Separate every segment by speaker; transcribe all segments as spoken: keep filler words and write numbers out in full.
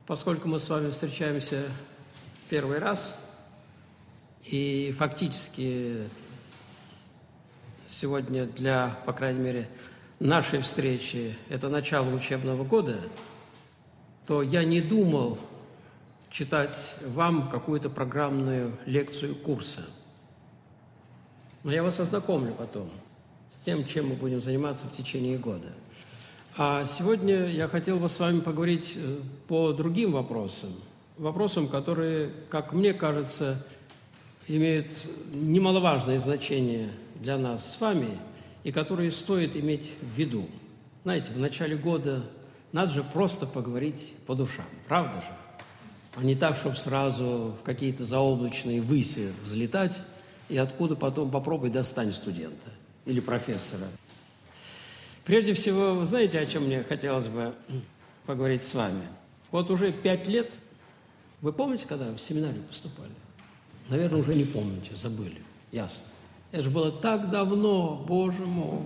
Speaker 1: Поскольку мы с вами встречаемся первый раз, и фактически сегодня для, по крайней мере, нашей встречи это начало учебного года, то я не думал читать вам какую-то программную лекцию курса. Но я вас ознакомлю потом с тем, чем мы будем заниматься в течение года. А сегодня я хотел бы с вами поговорить по другим вопросам. Вопросам, которые, как мне кажется, имеют немаловажное значение для нас с вами и которые стоит иметь в виду. Знаете, в начале года надо же просто поговорить по душам, правда же? А не так, чтобы сразу в какие-то заоблачные выси взлетать, и откуда потом попробуй достань студента или профессора. Прежде всего, вы знаете, о чем мне хотелось бы поговорить с вами? Вот уже пять лет, вы помните, когда вы в семинарию поступали? Наверное, уже не помните, забыли, ясно. Это же было так давно, Боже мой.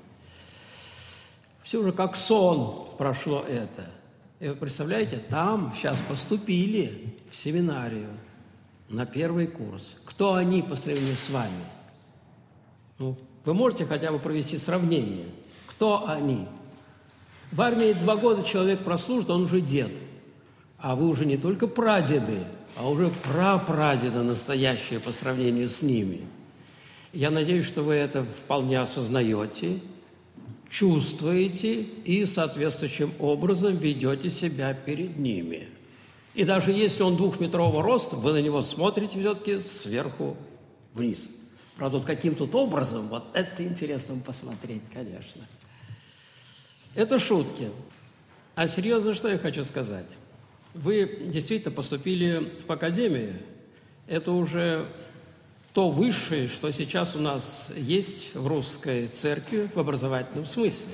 Speaker 1: Все уже как сон прошло это. И вы представляете, там сейчас поступили в семинарию на первый курс. Кто они по сравнению с вами? Ну, вы можете хотя бы провести сравнение? Кто они? В армии два года человек прослужит, он уже дед. А вы уже не только прадеды, а уже прапрадеды настоящие по сравнению с ними. Я надеюсь, что вы это вполне осознаете, чувствуете и соответствующим образом ведете себя перед ними. И даже если он двухметрового роста, вы на него смотрите все-таки сверху вниз. Правда, вот каким-то образом, вот это интересно посмотреть, конечно. Это шутки. А серьезно, что я хочу сказать? Вы действительно поступили в академию. Это уже то высшее, что сейчас у нас есть в русской церкви в образовательном смысле.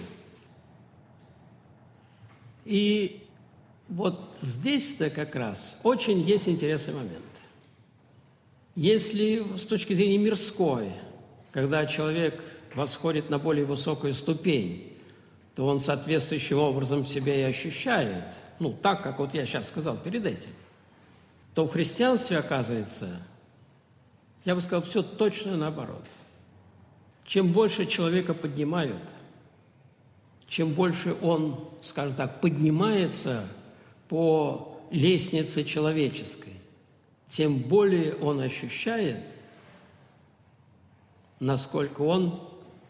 Speaker 1: И вот здесь-то как раз очень есть интересный момент. Если с точки зрения мирской, когда человек восходит на более высокую ступень, то он соответствующим образом себя и ощущает, ну, так, как вот я сейчас сказал перед этим, то в христианстве, оказывается, я бы сказал, все точно наоборот. Чем больше человека поднимают, чем больше он, скажем так, поднимается по лестнице человеческой, тем более он ощущает, насколько он,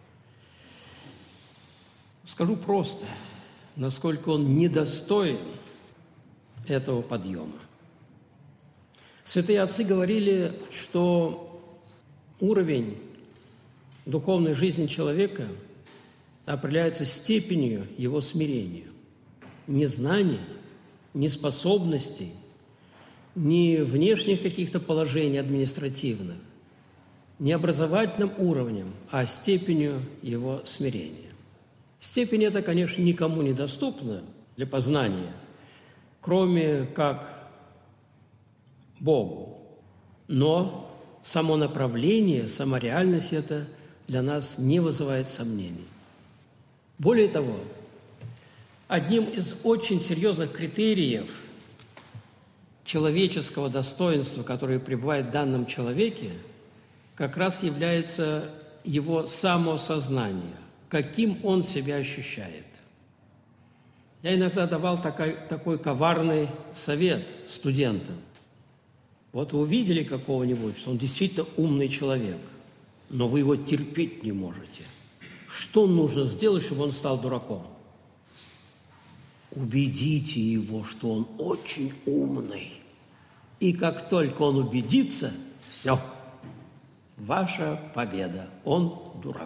Speaker 1: скажу просто, насколько он недостоин этого подъема. Святые отцы говорили, что уровень духовной жизни человека определяется степенью его смирения. Не знания, не способностей, не внешних каких-то положений административных, не образовательным уровнем, а степенью его смирения. Степень эта, конечно, никому не доступна для познания, кроме как Богу. Но само направление, сама реальность это для нас не вызывает сомнений. Более того, одним из очень серьезных критериев человеческого достоинства, которое пребывает в данном человеке, как раз является его самоосознание, каким он себя ощущает. Я иногда давал такой, такой коварный совет студентам. Вот вы увидели какого-нибудь, что он действительно умный человек, но вы его терпеть не можете. Что нужно сделать, чтобы он стал дураком? Убедите его, что он очень умный. И как только он убедится, все, ваша победа, он дурак.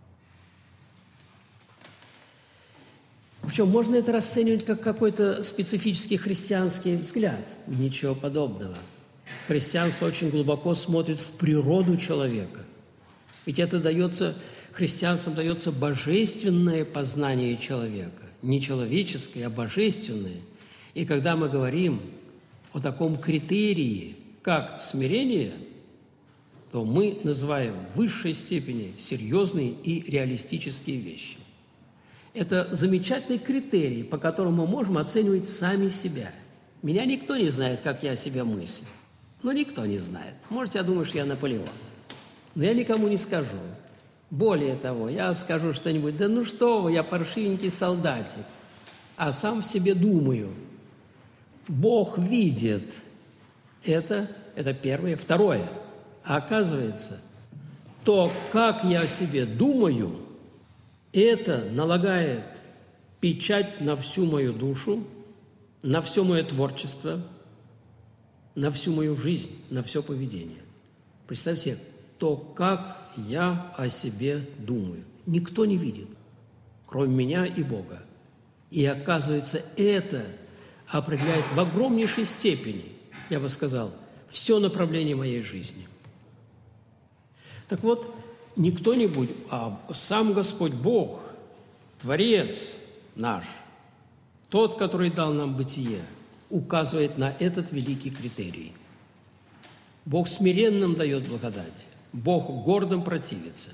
Speaker 1: Причем можно это расценивать как какой-то специфический христианский взгляд. Ничего подобного. Христианство очень глубоко смотрит в природу человека. Ведь это дается, христианством дается божественное познание человека. Не человеческое, а божественное. И когда мы говорим о таком критерии, как смирение, то мы называем в высшей степени серьезные и реалистические вещи. Это замечательный критерий, по которому мы можем оценивать сами себя. Меня никто не знает, как я о себе мыслю. Ну, никто не знает. Может, я думаю, что я Наполеон. Но я никому не скажу. Более того, я скажу что-нибудь, да ну что вы, я паршивенький солдатик. А сам в себе думаю. Бог видит. Это, это первое. Второе. А оказывается, то, как я о себе думаю, это налагает печать на всю мою душу, на все мое творчество, на всю мою жизнь, на все поведение. Представьте, то, как я о себе думаю. Никто не видит, кроме меня и Бога. И оказывается, это определяет в огромнейшей степени, я бы сказал, все направление моей жизни. Так вот, не кто-нибудь, а сам Господь Бог, Творец наш, тот, который дал нам бытие, указывает на этот великий критерий. Бог смиренным дает благодать, Бог гордым противится.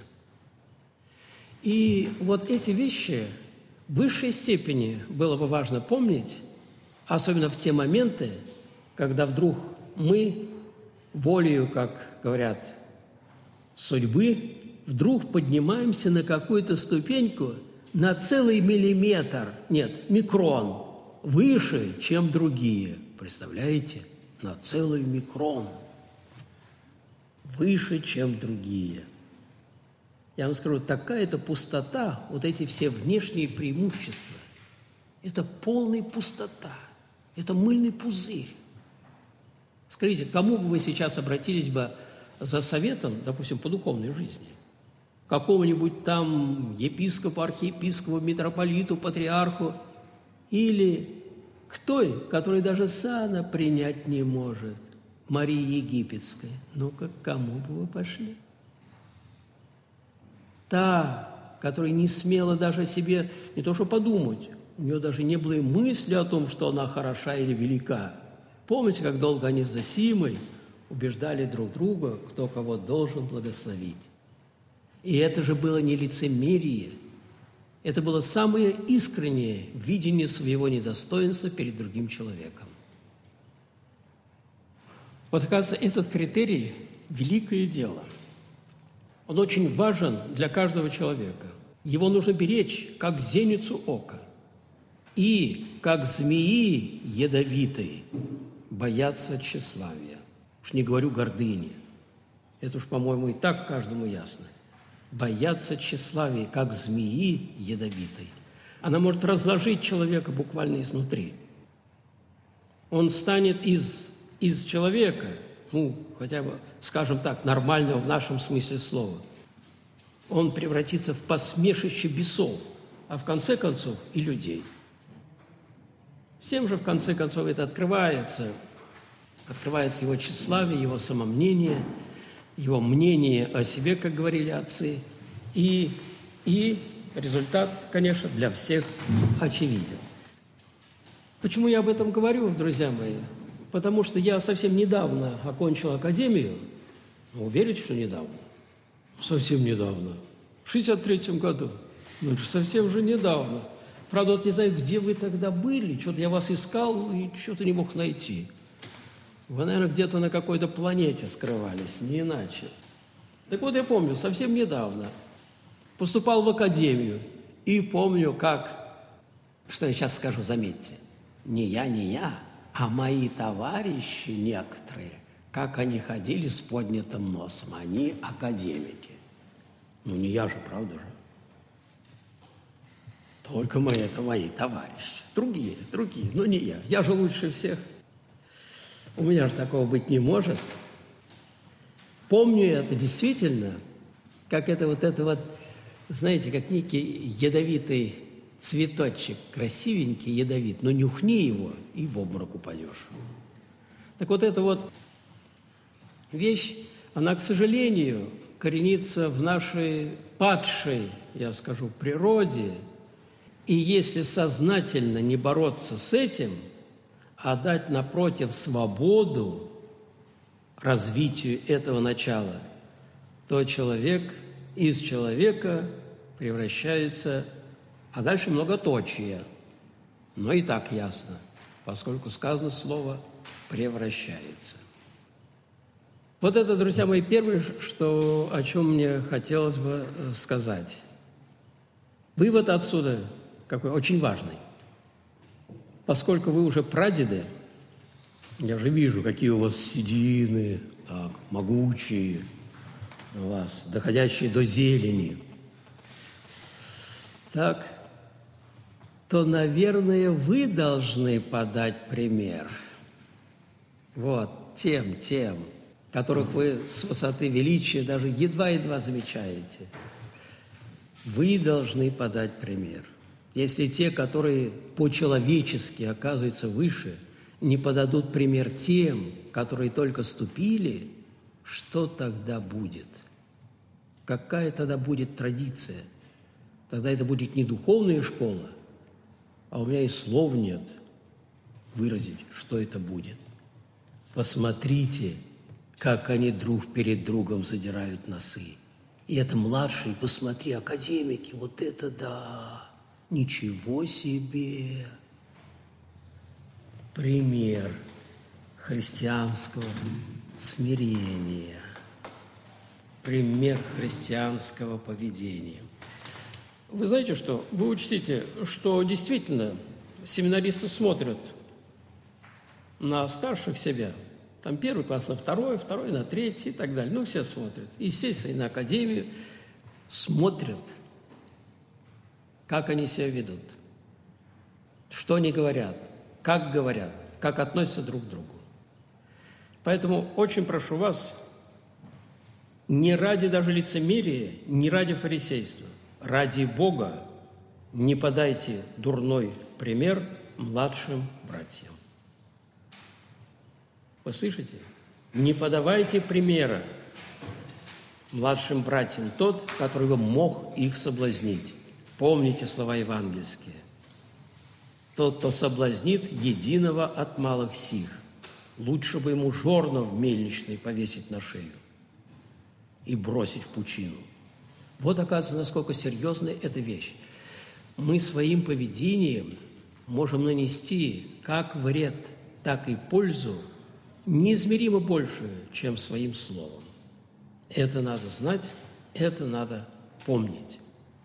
Speaker 1: И вот эти вещи в высшей степени было бы важно помнить, особенно в те моменты, когда вдруг мы волею, как говорят, судьбы, вдруг поднимаемся на какую-то ступеньку на целый миллиметр, нет, микрон, выше, чем другие. Представляете? На целый микрон. Выше, чем другие. Я вам скажу, такая-то пустота, вот эти все внешние преимущества, это полная пустота, это мыльный пузырь. Скажите, кому бы вы сейчас обратились бы за советом, допустим, по духовной жизни? Какому-нибудь там епископу, архиепископу, митрополиту, патриарху или к той, которой даже сана принять не может, Марии Египетской? Ну-ка, к кому бы вы пошли? Та, которая не смела даже о себе не то что подумать, у нее даже не было и мысли о том, что она хороша или велика. Помните, как долго они с Зосимой убеждали друг друга, кто кого должен благословить? И это же было не лицемерие, это было самое искреннее видение своего недостоинства перед другим человеком. Вот, оказывается, этот критерий – великое дело. Он очень важен для каждого человека. Его нужно беречь, как зеницу ока. И, как змеи ядовитой, бояться тщеславия. Уж не говорю гордыни. Это уж, по-моему, и так каждому ясно. Бояться тщеславия, как змеи ядовитой. Она может разложить человека буквально изнутри. Он станет из, из человека, ну, хотя бы, скажем так, нормального в нашем смысле слова. Он превратится в посмешище бесов, а в конце концов и людей. Всем же в конце концов это открывается. Открывается его тщеславие, его самомнение, его мнение о себе, как говорили отцы. И, и результат, конечно, для всех очевиден. Почему я об этом говорю, друзья мои? Потому что я совсем недавно окончил академию. Вы верите, что недавно? Совсем недавно. В шестьдесят третьем году. Ну, это совсем же недавно. Правда, вот не знаю, где вы тогда были. Что-то я вас искал и что-то не мог найти. Вы, наверное, где-то на какой-то планете скрывались, не иначе. Так вот, я помню, совсем недавно поступал в академию. И помню, как... Что я сейчас скажу, заметьте. Не я, не я, а мои товарищи некоторые, как они ходили с поднятым носом. Они академики. Ну, не я же, правда же? Только мои, это мои товарищи. Другие, другие, но не я. Я же лучше всех. У меня же такого быть не может. Помню это действительно, как это вот это вот, знаете, как некий ядовитый цветочек, красивенький, ядовит, но нюхни его, и в обморок упадешь. Так вот эта вот вещь, она, к сожалению, коренится в нашей падшей, я скажу, природе. И если сознательно не бороться с этим, а дать, напротив, свободу развитию этого начала, то человек из человека превращается, а дальше многоточие, но и так ясно, поскольку сказано слово «превращается». Вот это, друзья мои, первое, что, о чем мне хотелось бы сказать. Вывод отсюда какой очень важный. Поскольку вы уже прадеды, я же вижу, какие у вас седины, так, могучие у вас, доходящие до зелени, так, то, наверное, вы должны подать пример. Вот, тем, тем, которых вы с высоты величия даже едва-едва замечаете. Вы должны подать пример. Если те, которые по-человечески оказываются выше, не подадут пример тем, которые только ступили, что тогда будет? Какая тогда будет традиция? Тогда это будет не духовная школа, а у меня и слов нет выразить, что это будет. Посмотрите, как они друг перед другом задирают носы. И это младшие, посмотри, академики, вот это да, ничего себе. Пример христианского смирения, пример христианского поведения. Вы знаете что? Вы учтите, что действительно семинаристы смотрят на старших себя. Там первый класс на второй, второй на третий и так далее. Ну, все смотрят. Естественно, и на академию смотрят, как они себя ведут, что они говорят, как говорят, как относятся друг к другу. Поэтому очень прошу вас, не ради даже лицемерия, не ради фарисейства, ради Бога не подайте дурной пример младшим братьям. Вы слышите? Не подавайте примера младшим братьям тот, который бы мог их соблазнить. Помните слова евангельские. Тот, кто соблазнит единого от малых сих, лучше бы ему жорнов мельничный повесить на шею и бросить в пучину. Вот, оказывается, насколько серьезная эта вещь. Мы своим поведением можем нанести как вред, так и пользу неизмеримо большую, чем своим словом. Это надо знать, это надо помнить.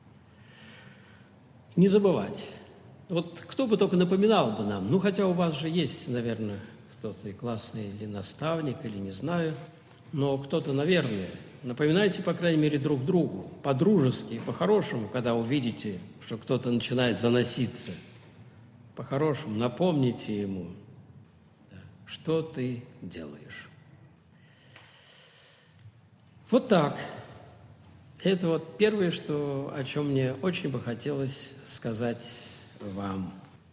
Speaker 1: Не забывать. Вот кто бы только напоминал бы нам, ну, хотя у вас же есть, наверное, кто-то и классный, или наставник, или не знаю, но кто-то, наверное, напоминайте, по крайней мере, друг другу, по-дружески, по-хорошему, когда увидите, что кто-то начинает заноситься. По-хорошему, напомните ему, что ты делаешь. Вот так. Это вот первое, что, о чем мне очень бы хотелось сказать вам.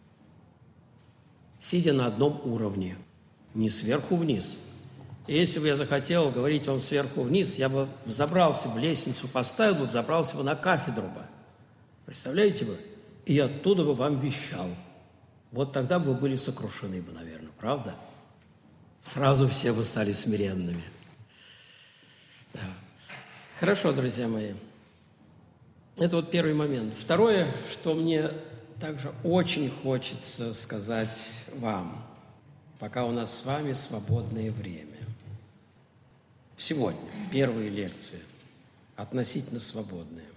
Speaker 1: Сидя на одном уровне, не сверху вниз. И если бы я захотел говорить вам сверху вниз, я бы взобрался бы, лестницу поставил бы, взобрался бы на кафедру бы. Представляете бы? И оттуда бы вам вещал. Вот тогда бы вы были сокрушены бы, наверное, правда? Сразу все бы стали смиренными. Да. Хорошо, друзья мои. Это вот первый момент. Второе, что мне также очень хочется сказать вам, пока у нас с вами свободное время. Сегодня первые лекции относительно свободные.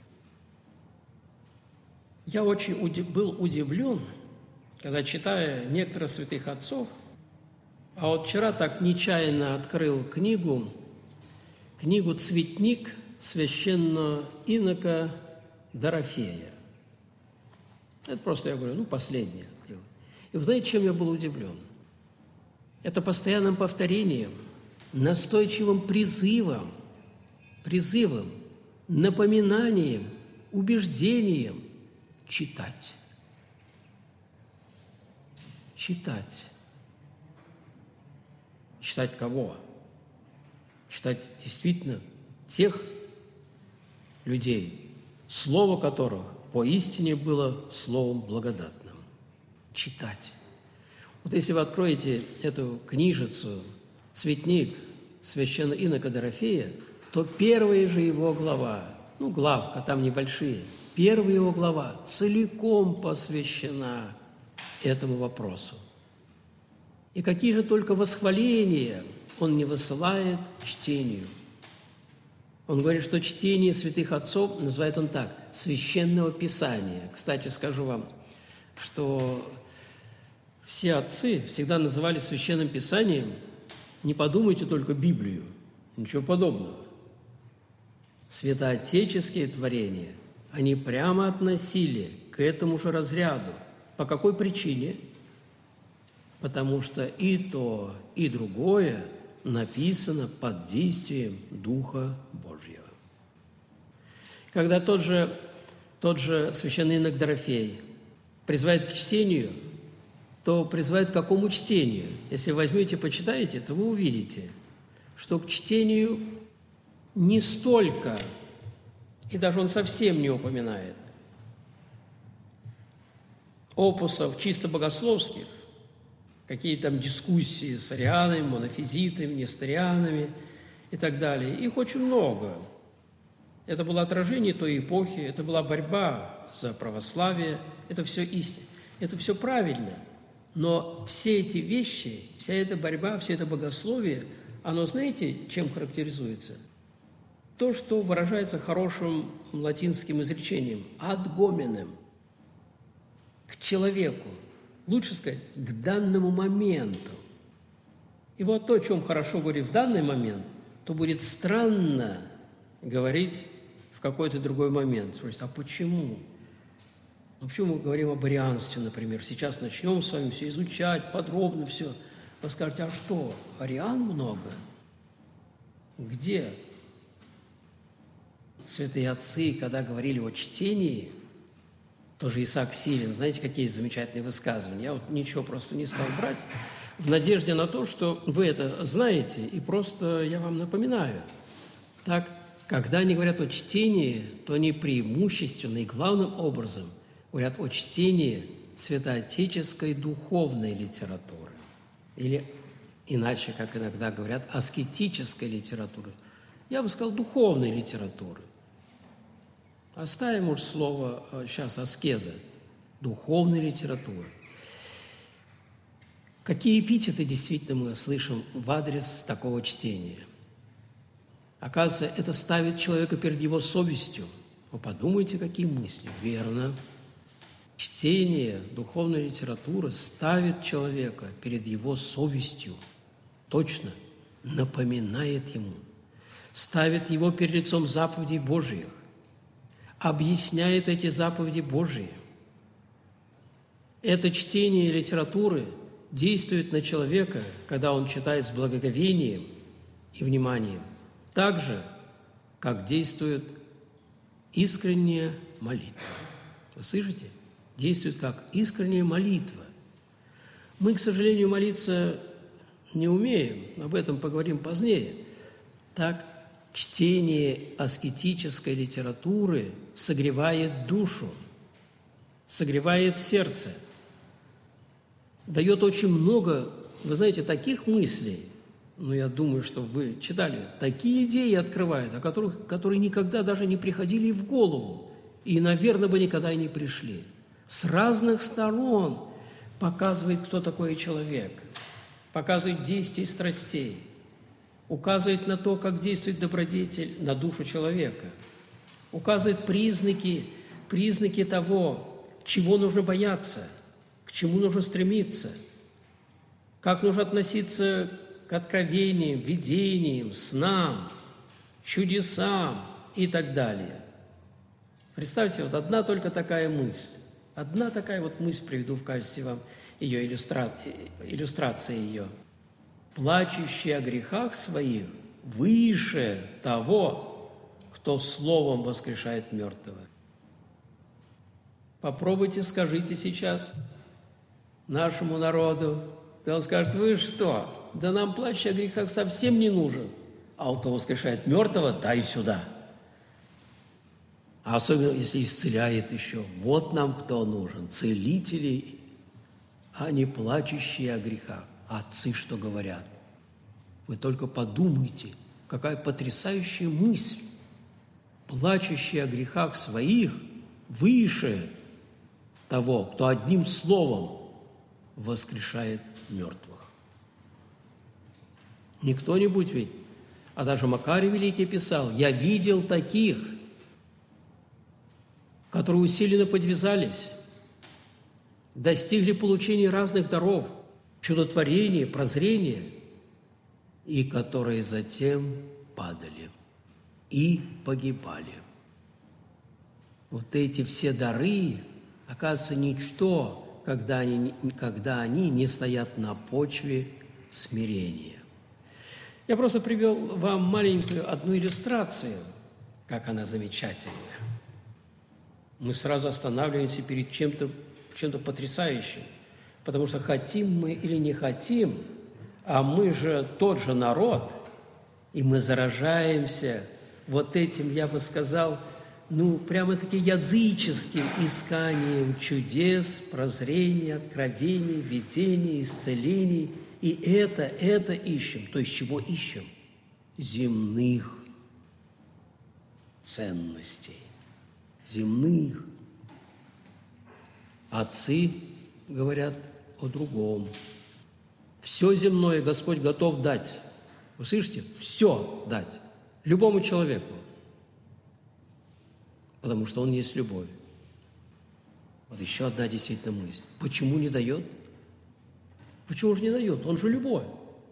Speaker 1: Я очень уди- был удивлен, когда, читая некоторых святых отцов, а вот вчера так нечаянно открыл книгу, книгу «Цветник» священного инока Дорофея. Это просто, я говорю, ну, последнее открыл. И вы знаете, чем я был удивлен? Это постоянным повторением, настойчивым призывом, призывом, напоминанием, убеждением читать. Читать. Читать кого? Читать действительно тех людей, слово которых поистине было словом благодатным. Читать. Вот если вы откроете эту книжицу «Цветник» священного инока Дорофея, то первая же его глава, ну, главка, там небольшие, первая его глава целиком посвящена этому вопросу. И какие же только восхваления он не высылает чтению. Он говорит, что чтение святых отцов, называет он так, священного писания. Кстати, скажу вам, что все отцы всегда называли священным писанием, не подумайте только Библию, ничего подобного. Святоотеческие творения они прямо относили к этому же разряду. По какой причине? Потому что и то, и другое написано под действием Духа Божьего. Когда тот же, тот же священный инок Дорофей призывает к чтению, то призывает к какому чтению? Если возьмете, почитаете, то вы увидите, что к чтению не столько, и даже он совсем не упоминает, опусов чисто богословских, какие там дискуссии с арианами, монофизитами, несторианами и так далее. Их очень много. Это было отражение той эпохи, это была борьба за православие, это все истина, это все правильно. Но все эти вещи, вся эта борьба, все это богословие, оно, знаете, чем характеризуется? То, что выражается хорошим латинским изречением «ad hominem», к человеку, лучше сказать, к данному моменту. И вот то, о чем хорошо говорить в данный момент, то будет странно говорить в какой-то другой момент. Спросите, а почему? Ну, почему мы говорим об арианстве, например? Сейчас начнем с вами все изучать, подробно все. Вы скажете, а что, ариан много? Где? Святые отцы, когда говорили о чтении, тоже Исаак Сирин, знаете, какие замечательные высказывания. Я вот ничего просто не стал брать, в надежде на то, что вы это знаете, и просто я вам напоминаю. Так, когда они говорят о чтении, то они преимущественно и главным образом говорят о чтении святоотеческой духовной литературы. Или иначе, как иногда говорят, аскетической литературы. Я бы сказал, духовной литературы. Оставим уж слово сейчас аскеза, духовной литературы. Какие эпитеты действительно мы слышим в адрес такого чтения? Оказывается, это ставит человека перед его совестью. Вы подумайте, какие мысли. Верно. Чтение духовной литературы ставит человека перед его совестью. Точно. Напоминает ему. Ставит его перед лицом заповедей Божьих. Объясняет эти заповеди Божьи. Это чтение литературы действует на человека, когда он читает с благоговением и вниманием, так же, как действует искренняя молитва. Вы слышите? Действует как искренняя молитва. Мы, к сожалению, молиться не умеем, об этом поговорим позднее. Так, чтение аскетической литературы согревает душу, согревает сердце, дает очень много, вы знаете, таких мыслей, ну, я думаю, что вы читали, такие идеи открывает, о которых, которые никогда даже не приходили в голову и, наверное, бы никогда и не пришли. С разных сторон показывает, кто такой человек, показывает действия страстей, указывает на то, как действует добродетель на душу человека, указывает признаки, признаки того, чего нужно бояться, к чему нужно стремиться, как нужно относиться к откровениям, видениям, снам, чудесам и так далее. Представьте, вот одна только такая мысль, одна такая вот мысль приведу в качестве вам ее иллюстра... иллюстрации ее. Плачущий о грехах своих выше того, кто словом воскрешает мертвого. Попробуйте, скажите сейчас нашему народу, да он скажет, вы что, да нам плачущий о грехах совсем не нужен, а кто воскрешает мертвого, дай сюда. А особенно, если исцеляет еще, вот нам кто нужен, целители, а не плачущие о грехах. А отцы что говорят? Вы только подумайте, какая потрясающая мысль. Плачущий о грехах своих выше того, кто одним словом воскрешает мертвых. Не кто-нибудь ведь, а даже Макарий Великий писал: «Я видел таких, которые усиленно подвязались, достигли получения разных даров, чудотворения, прозрения, и которые затем падали и погибали». Вот эти все дары, оказывается, ничто, когда они, когда они не стоят на почве смирения. Я просто привел вам маленькую одну иллюстрацию, как она замечательная. Мы сразу останавливаемся перед чем-то, чем-то потрясающим, потому что хотим мы или не хотим, а мы же тот же народ, и мы заражаемся вот этим, я бы сказал, ну, прямо-таки языческим исканием чудес, прозрений, откровений, видений, исцелений. И это, это ищем. То есть чего ищем? Земных ценностей. Земных. Отцы говорят о другом. Все земное Господь готов дать. Вы слышите? Все дать. Любому человеку. Потому что Он есть любовь. Вот еще одна действительно мысль. Почему не дает? Почему же не дает? Он же любовь.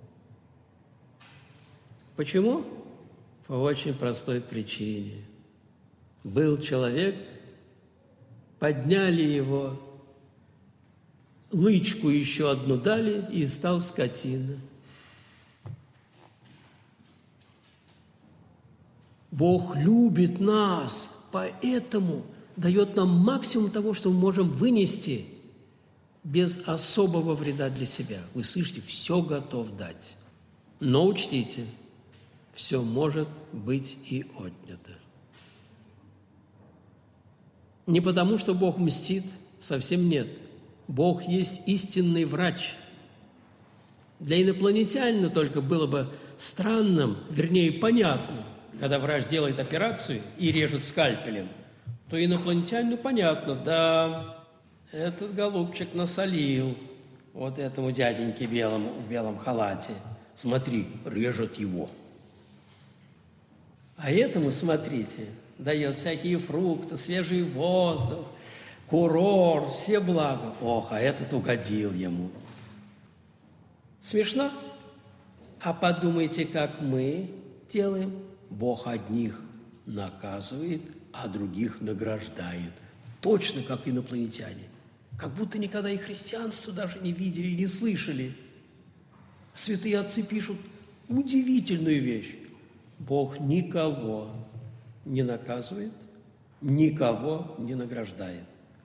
Speaker 1: Почему? По очень простой причине. Был человек, подняли его, лычку еще одну дали, и стал скотина. Бог любит нас, поэтому дает нам максимум того, что мы можем вынести без особого вреда для себя. Вы слышите, все готов дать. Но учтите, все может быть и отнято. Не потому, что Бог мстит, совсем нет. Бог есть истинный врач. Для инопланетянина только было бы странным, вернее, понятным, когда врач делает операцию и режет скальпелем, то инопланетянину понятно, да, этот голубчик насолил вот этому дяденьке белому в белом халате. Смотри, режет его. А этому, смотрите, дает всякие фрукты, свежий воздух, курорт, все блага. Ох, а этот угодил ему. Смешно? А подумайте, как мы делаем. Бог одних наказывает, а других награждает. Точно как инопланетяне. Как будто никогда и христианство даже не видели и не слышали. Святые отцы пишут удивительную вещь. Бог никого не наказывает, никого не награждает.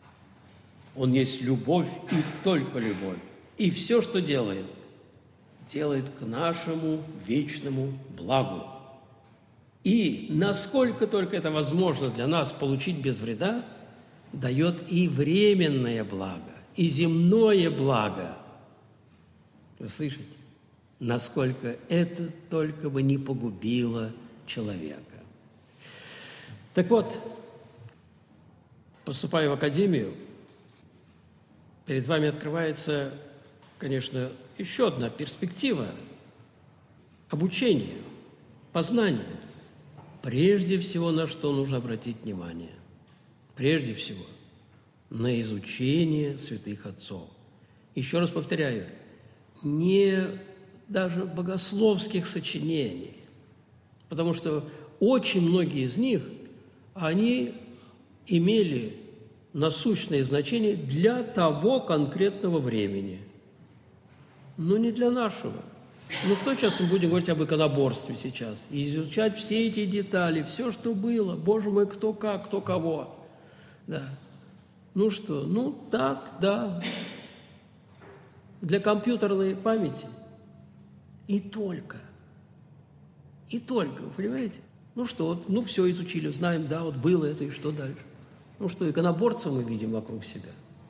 Speaker 1: Он есть любовь и только любовь. И все, что делает, делает к нашему вечному благу. И насколько только это возможно для нас получить без вреда, дает и временное благо, и земное благо. Вы слышите? Насколько это только бы не погубило человека. Так вот, поступая в академию, перед вами открывается, конечно, еще одна перспектива обучения, познания. Прежде всего, на что нужно обратить внимание? Прежде всего, на изучение святых отцов. Еще раз повторяю, не даже богословских сочинений, потому что очень многие из них, они имели насущное значение для того конкретного времени, но не для нашего. Ну что сейчас мы будем говорить об иконоборстве сейчас? И изучать все эти детали, все, что было. Боже мой, кто как, кто кого. Да. Ну что, ну так, да. Для компьютерной памяти. И только. И только, вы понимаете? Ну что, вот, ну все изучили, знаем, да, вот было это, и что дальше? Ну что, иконоборцев мы видим вокруг себя.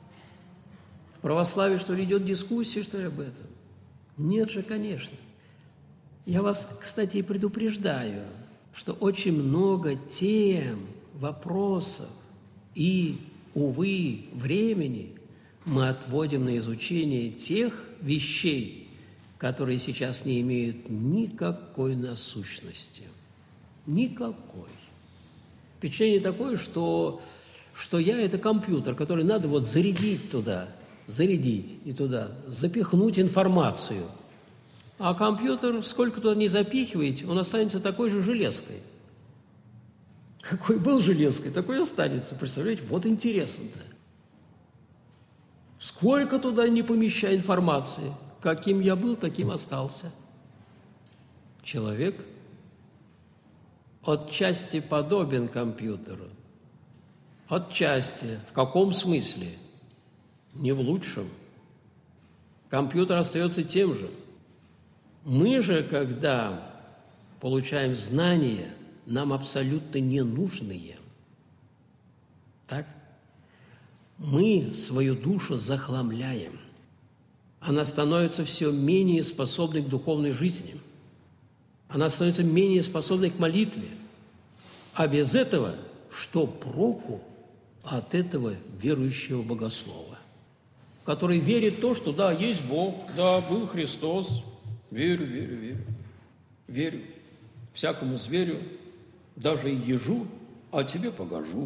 Speaker 1: В православии, что ли, идет дискуссия, что ли, об этом? Нет же, конечно. Я вас, кстати, и предупреждаю, что очень много тем, вопросов и, увы, времени мы отводим на изучение тех вещей, которые сейчас не имеют никакой насущности. Никакой. Впечатление такое, что, что я – это компьютер, который надо вот зарядить туда, зарядить и туда, запихнуть информацию. А компьютер, сколько туда не запихиваете, он останется такой же железкой. Какой был железкой, такой и останется. Представляете, вот интересно-то. Сколько туда не помещай информации, каким я был, таким остался. Человек отчасти подобен компьютеру. Отчасти. В каком смысле? Не в лучшем. Компьютер остается тем же. Мы же, когда получаем знания, нам абсолютно ненужные, так? Мы свою душу захламляем. Она становится все менее способной к духовной жизни. Она становится менее способной к молитве. А без этого что проку от этого верующего богослова, который верит в то, что да, есть Бог, да, был Христос, верю, верю, верю, верю, всякому зверю, даже и ежу, а тебе погожу.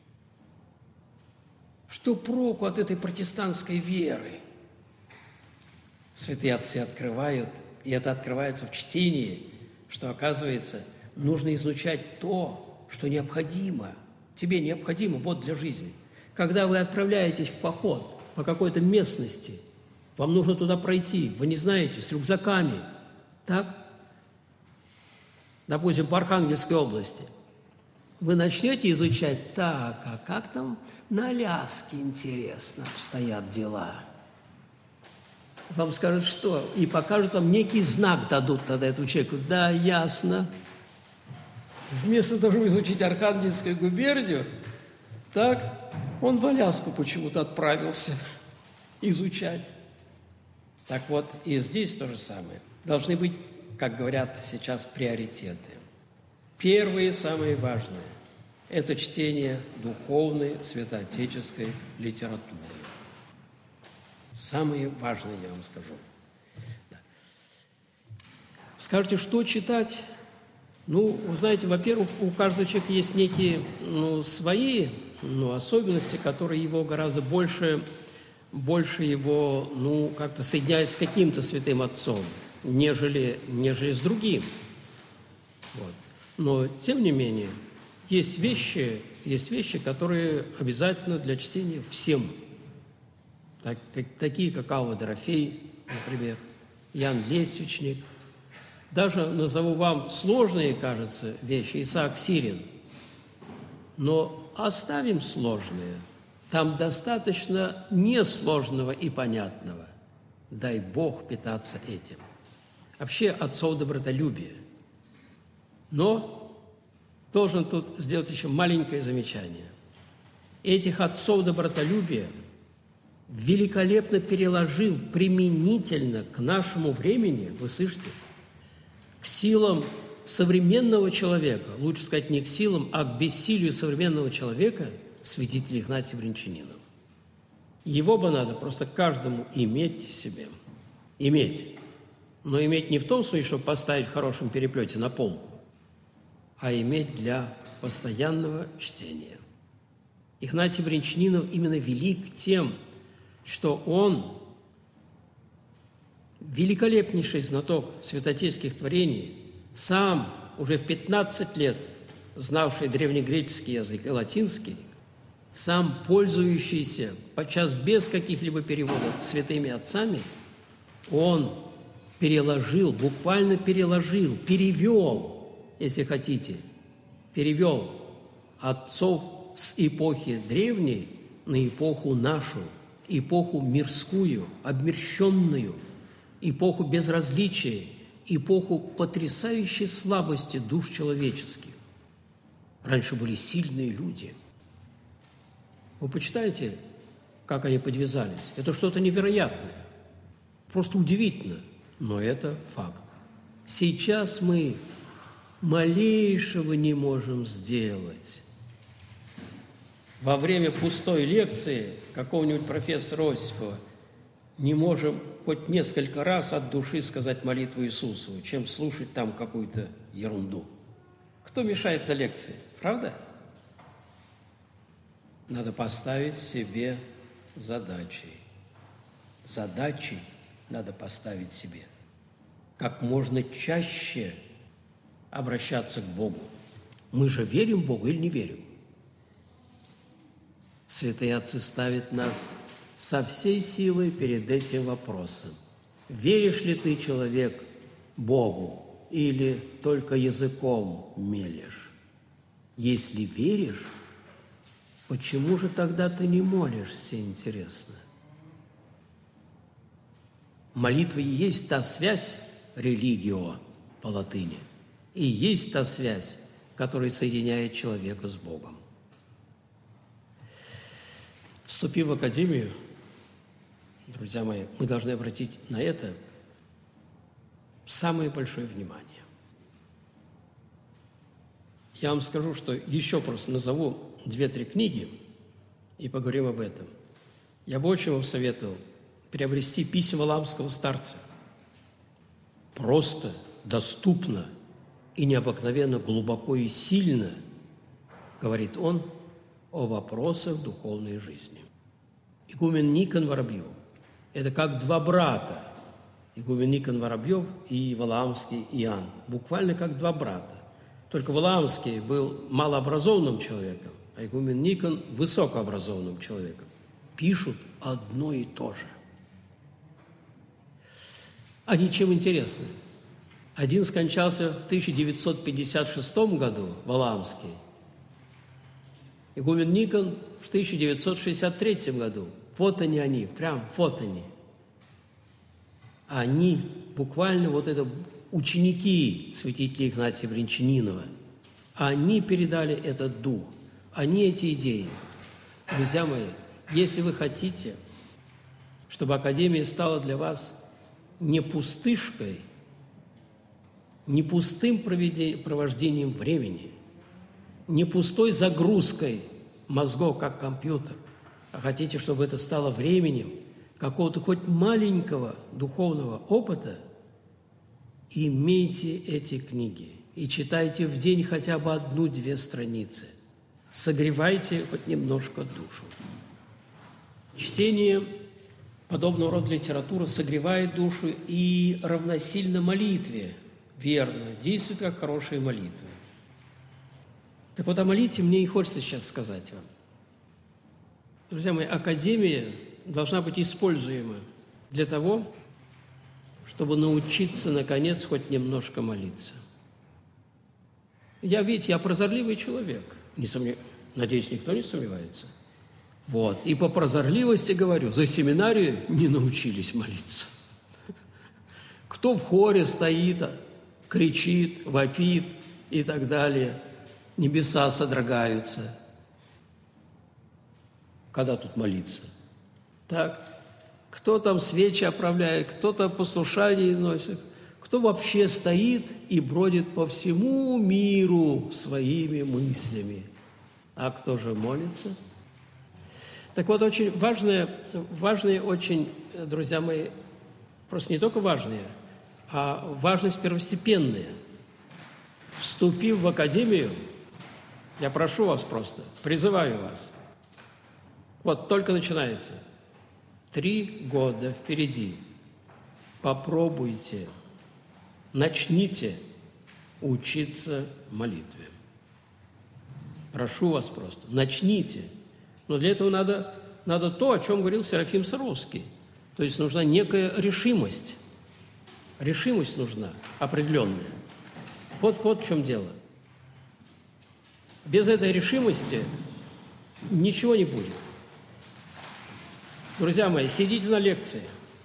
Speaker 1: Что проку от этой протестантской веры? Святые отцы открывают, и это открывается в чтении, что, оказывается, нужно изучать то, что необходимо, тебе необходимо вот для жизни. Когда вы отправляетесь в поход по какой-то местности, вам нужно туда пройти, вы не знаете, с рюкзаками, так? Допустим, по Архангельской области. Вы начнете изучать, так, а как там на Аляске, интересно, стоят дела? Вам скажут, что? И покажут вам некий знак, дадут тогда этому человеку. Да, ясно. Вместо того, чтобы изучить Архангельскую губернию, так, он в Аляску почему-то отправился изучать. Так вот, и здесь то же самое. Должны быть, как говорят сейчас, приоритеты. Первые, самые важные – это чтение духовной святоотеческой литературы. Самые важные, я вам скажу. Да. Скажете, что читать? Ну, вы знаете, во-первых, у каждого человека есть некие ну, свои ну, особенности, которые его гораздо больше, больше его, ну, как-то соединяют с каким-то святым отцом, нежели, нежели с другим. Вот. Но, тем не менее, есть вещи, есть вещи, которые обязательно для чтения всем. Так, как, такие, как Авва Дорофей, например, Ян Лествичник. Даже назову вам сложные, кажется, вещи, Исаак Сирин. Но оставим сложные. Там достаточно несложного и понятного. Дай Бог питаться этим. Вообще отцов добротолюбия. Но должен тут сделать еще маленькое замечание. Этих отцов добротолюбия великолепно переложил применительно к нашему времени, вы слышите, к силам современного человека, лучше сказать не к силам, а к бессилию современного человека, святитель Игнатий Брянчанинов. Его бы надо просто каждому иметь себе. Иметь. Но иметь не в том смысле, чтобы поставить в хорошем переплете на полку, а иметь для постоянного чтения. Игнатий Брянчанинов именно велик тем, что он великолепнейший знаток святотеческих творений, сам уже в пятнадцать лет знавший древнегреческий язык и латинский, сам пользующийся, подчас без каких-либо переводов, святыми отцами, он переложил, буквально переложил, перевел, если хотите, перевел отцов с эпохи древней на эпоху нашу, эпоху мирскую, обмерщенную, эпоху безразличия, эпоху потрясающей слабости душ человеческих. Раньше были сильные люди. Вы почитайте, как они подвязались. Это что-то невероятное, просто удивительно, но это факт. Сейчас мы малейшего не можем сделать. Во время пустой лекции какого-нибудь профессора Осипова не можем хоть несколько раз от души сказать молитву Иисусову, чем слушать там какую-то ерунду. Кто мешает на лекции, правда? Надо поставить себе задачи. Задачи надо поставить себе. Как можно чаще обращаться к Богу. Мы же верим Богу или не верим? Святые отцы ставят нас со всей силой перед этим вопросом. Веришь ли ты, человек, Богу или только языком мелешь? Если веришь, почему же тогда ты не молишься, интересно? Молитва и есть та связь, религио по латыни, и есть та связь, которая соединяет человека с Богом. Вступив в академию, друзья мои, мы должны обратить на это самое большое внимание. Я вам скажу, что еще просто назову две-три книги и поговорим об этом. Я бы очень вам советовал приобрести письма Валаамского старца. Просто, доступно и необыкновенно глубоко и сильно говорит он о вопросах духовной жизни. Игумен Никон Воробьев – это как два брата. Игумен Никон Воробьев и Валаамский Иоанн. Буквально как два брата. Только Валаамский был малообразованным человеком, а игумен Никон – высокообразованным человеком. Пишут одно и то же. Они чем интересны? Один скончался в тысяча девятьсот пятьдесят шестом году, Валаамский. Игумен Никон в тысяча девятьсот шестьдесят третьем году. Вот они они, прям вот они. Они буквально вот это ученики святителя Игнатия Брянчанинова. Они передали этот дух, они эти идеи. Друзья мои, если вы хотите, чтобы Академия стала для вас не пустышкой, не пустым провождением времени, не пустой загрузкой мозгов, как компьютер, а хотите, чтобы это стало временем какого-то хоть маленького духовного опыта, имейте эти книги и читайте в день хотя бы одну-две страницы. Согревайте хоть немножко душу. Чтение подобного рода литературы согревает душу и равносильно молитве, верно, действует как хорошая молитва. Так вот, о молитве мне и хочется сейчас сказать вам. Друзья мои, Академия должна быть используема для того, чтобы научиться, наконец, хоть немножко молиться. Я, видите, я прозорливый человек. Не сомнев... Надеюсь, никто не сомневается. Вот. И по прозорливости говорю, за семинарию не научились молиться. Кто в хоре стоит, кричит, вопит и так далее, небеса содрогаются. Когда тут молиться? Так, кто там свечи оправляет, кто там послушание носит, кто вообще стоит и бродит по всему миру своими мыслями. А кто же молится? Так вот, очень важные, важные очень, друзья мои, просто не только важные, а важность первостепенная. Вступив в Академию, я прошу вас просто, призываю вас, вот только начинается, три года впереди, попробуйте, начните учиться молитве. Прошу вас просто, начните. Но для этого надо, надо то, о чем говорил Серафим Саровский. То есть нужна некая решимость. Решимость нужна определенная. Вот, вот в чем дело. Без этой решимости ничего не будет. Друзья мои, сидите на лекции.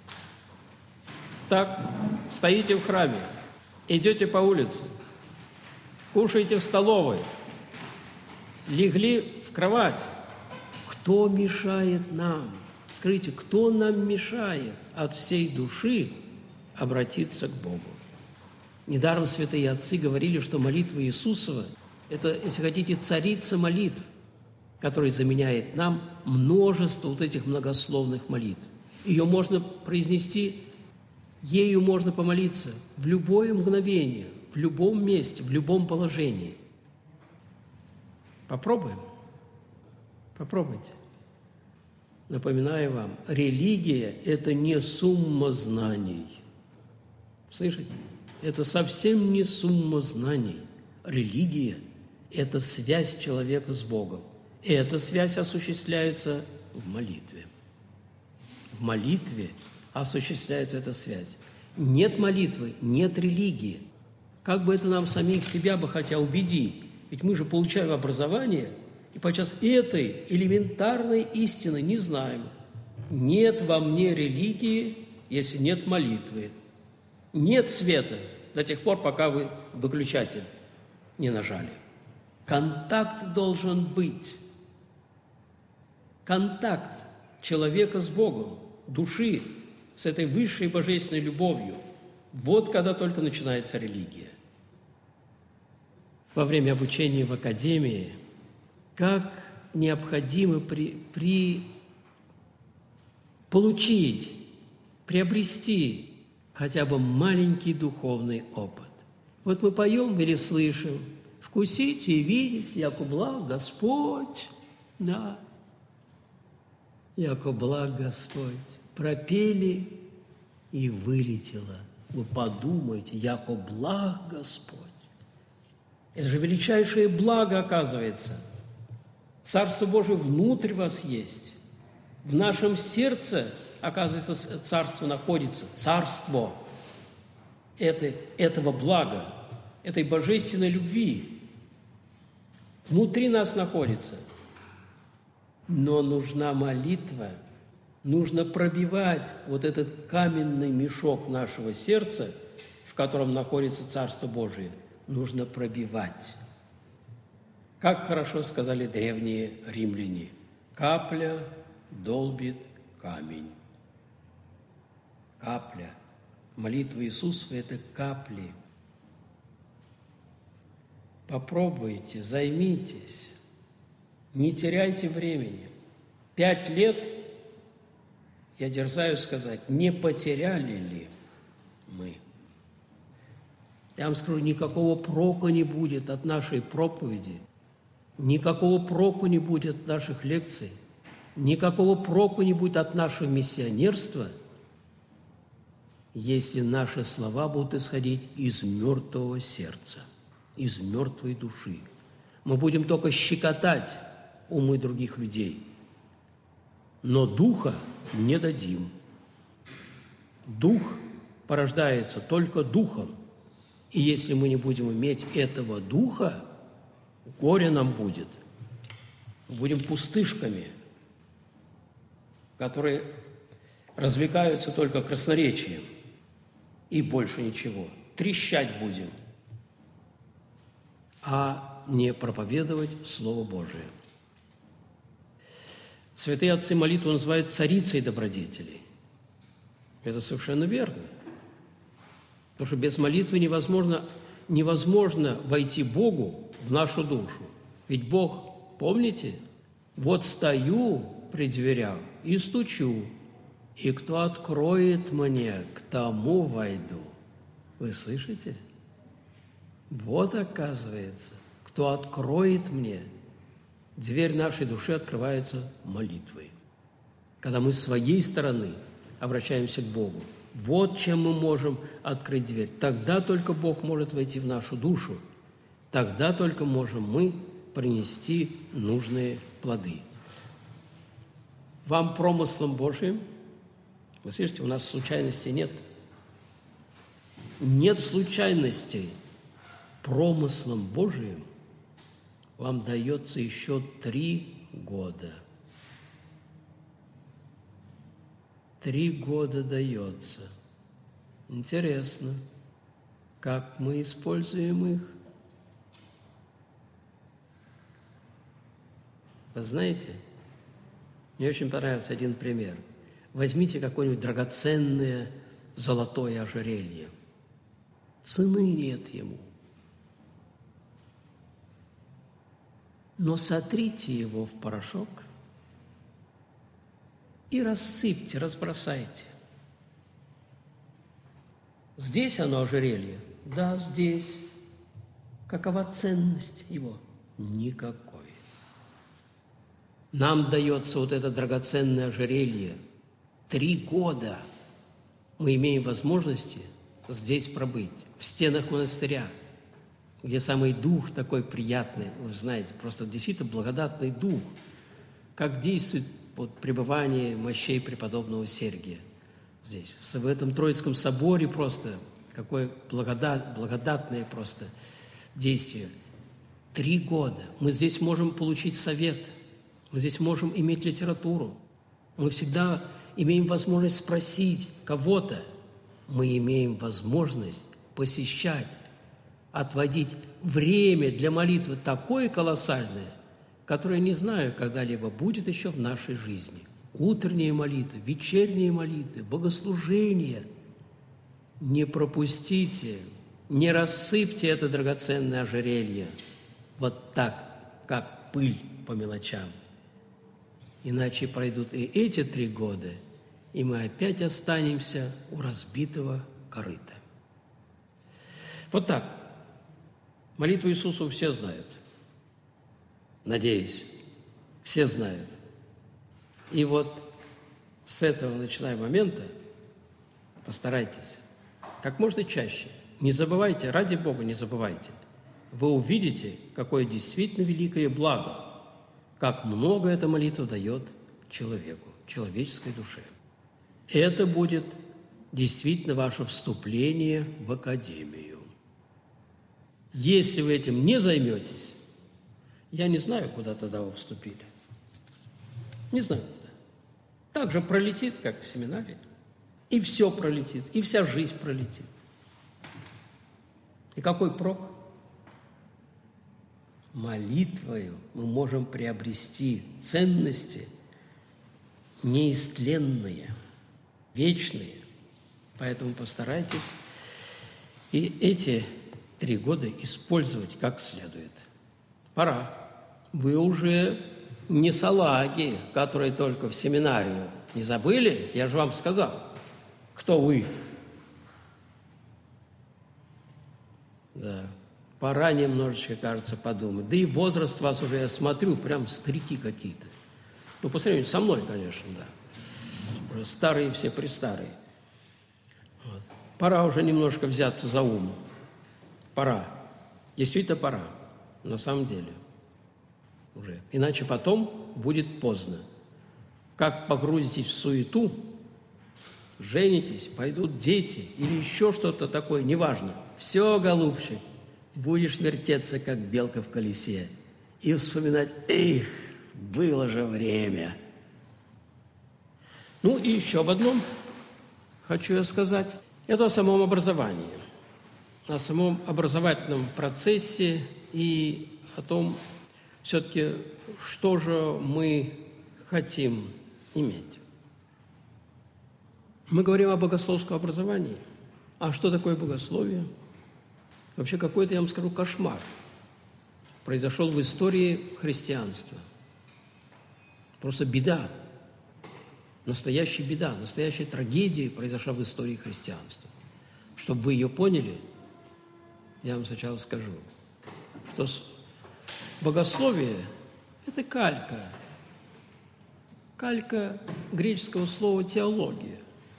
Speaker 1: Так, стоите в храме, идете по улице, кушаете в столовой, легли в кровать. Кто мешает нам? Скажите, кто нам мешает от всей души обратиться к Богу? Недаром святые отцы говорили, что молитва Иисусова – это, если хотите, царица молитв, которая заменяет нам множество вот этих многословных молитв. Ее можно произнести, ею можно помолиться в любое мгновение, в любом месте, в любом положении. Попробуем. Попробуйте. Напоминаю вам, религия – это не сумма знаний. Слышите? Это совсем не сумма знаний. Религия – это связь человека с Богом. И эта связь осуществляется в молитве. В молитве осуществляется эта связь. Нет молитвы, нет религии. Как бы это нам самих себя бы хотя убедить? Ведь мы же получаем образование, и подчас этой элементарной истины не знаем. Нет во мне религии, если нет молитвы. Нет света до тех пор, пока вы выключатель не нажали. Контакт должен быть. Контакт человека с Богом, души, с этой высшей божественной любовью. Вот когда только начинается религия. Во время обучения в академии, как необходимо при, при получить, приобрести хотя бы маленький духовный опыт. Вот мы поем или слышим: «Вкусите и видите, яко благ Господь». Да, яко благ Господь. Пропели и вылетело. Вы подумайте, яко благ Господь. Это же величайшее благо, оказывается. Царство Божие внутрь вас есть. В нашем сердце, оказывается, царство находится. Царство это, этого блага, этой божественной любви внутри нас находится. Но нужна молитва, нужно пробивать вот этот каменный мешок нашего сердца, в котором находится Царство Божие. Нужно пробивать. Как хорошо сказали древние римляне: капля долбит камень. Капля. Молитва Иисуса – это капли. Попробуйте, займитесь, не теряйте времени. Пять лет, я дерзаю сказать, не потеряли ли мы? Я вам скажу, никакого прока не будет от нашей проповеди, никакого проку не будет от наших лекций, никакого проку не будет от нашего миссионерства, если наши слова будут исходить из мертвого сердца, из мертвой души. Мы будем только щекотать умы других людей, но духа не дадим. Дух порождается только духом. И если мы не будем иметь этого духа, горе нам будет. Будем пустышками, которые развлекаются только красноречием и больше ничего. Трещать будем, а не проповедовать Слово Божие. Святые отцы молитву называют царицей добродетелей. Это совершенно верно. Потому что без молитвы невозможно, невозможно войти Богу в нашу душу. Ведь Бог, помните, вот стою при дверях и стучу, и кто откроет мне, к тому войду. Вы слышите? Вот, оказывается, кто откроет мне, дверь нашей души открывается молитвой. Когда мы с своей стороны обращаемся к Богу. Вот чем мы можем открыть дверь. Тогда только Бог может войти в нашу душу. Тогда только можем мы принести нужные плоды. Вам промыслом Божиим, вы слышите, у нас случайностей нет. Нет случайностей. Промыслом Божиим вам дается еще три года. Три года дается. Интересно, как мы используем их? Вы знаете, мне очень понравился один пример. Возьмите какое-нибудь драгоценное золотое ожерелье. Цены нет ему. Но сотрите его в порошок и рассыпьте, разбросайте. Здесь оно ожерелье? Да, здесь. Какова ценность его? Никакой. Нам дается вот это драгоценное ожерелье. Три года мы имеем возможности здесь пробыть, в стенах монастыря, где самый дух такой приятный, вы знаете, просто действительно благодатный дух, как действует вот пребывание мощей преподобного Сергия здесь, в этом Троицком соборе просто, какое благодат, благодатное просто действие. Три года мы здесь можем получить совет, мы здесь можем иметь литературу, мы всегда имеем возможность спросить кого-то, мы имеем возможность посещать, отводить время для молитвы такое колоссальное, которое, не знаю, когда-либо будет еще в нашей жизни. Утренние молитвы, вечерние молитвы, богослужения. Не пропустите, не рассыпьте это драгоценное ожерелье вот так, как пыль по мелочам. Иначе пройдут и эти три года, и мы опять останемся у разбитого корыта. Вот так. Молитву Иисусу все знают. Надеюсь, все знают. И вот с этого начиная момента постарайтесь как можно чаще. Не забывайте, ради Бога, не забывайте. Вы увидите, какое действительно великое благо, как много эта молитва дает человеку, человеческой душе. Это будет действительно ваше вступление в академию. Если вы этим не займетесь, я не знаю, куда тогда вы вступили. Не знаю куда. Так же пролетит, как в семинаре. И все пролетит, и вся жизнь пролетит. И какой прок? Молитвою мы можем приобрести ценности неистленные, вечные. Поэтому постарайтесь и эти три года использовать как следует. Пора. Вы уже не салаги, которые только в семинарию. Не забыли? Я же вам сказал, кто вы. Да. Пора немножечко, кажется, подумать. Да и возраст вас уже, я смотрю, прям старики какие-то. Ну, по сравнению со мной, конечно, да. Уже старые все престарые. Вот. Пора уже немножко взяться за ум. Пора. Действительно пора. На самом деле. Уже. Иначе потом будет поздно. Как погрузитесь в суету, женитесь, пойдут дети или еще что-то такое, неважно. Все, голубчик, будешь вертеться, как белка в колесе, и вспоминать: эх, было же время. Ну и еще об одном хочу я сказать. Это о самом образовании, о самом образовательном процессе и о том, все-таки, что же мы хотим иметь. Мы говорим о богословском образовании. А что такое богословие? Вообще какой-то, я вам скажу, кошмар произошел в истории христианства. Просто беда, настоящая беда, настоящая трагедия произошла в истории христианства. Чтобы вы ее поняли, я вам сначала скажу, что богословие – это калька, калька греческого слова «теология».